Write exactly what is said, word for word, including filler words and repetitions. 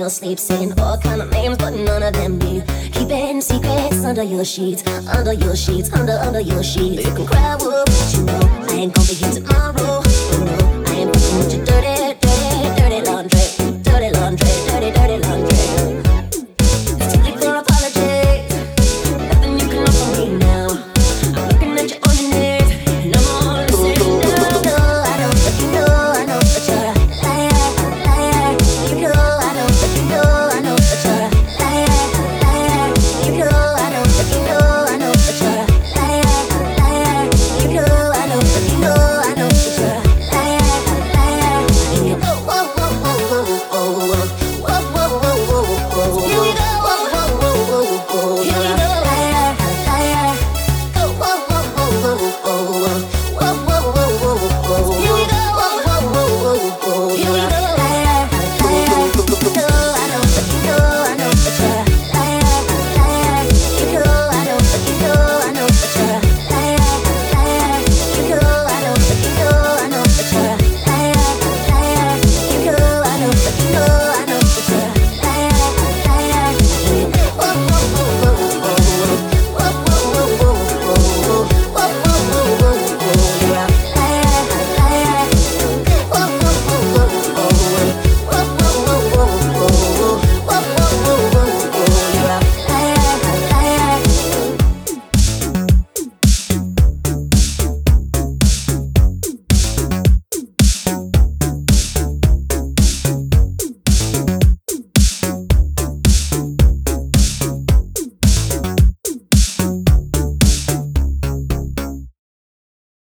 your sleep, saying all kind of names, but none of them me. Keeping secrets under your sheets, under your sheets, under under your sheets. You can cry wolf, but you know I ain't gonna be here tomorrow. You know I ain't fucking with your dirty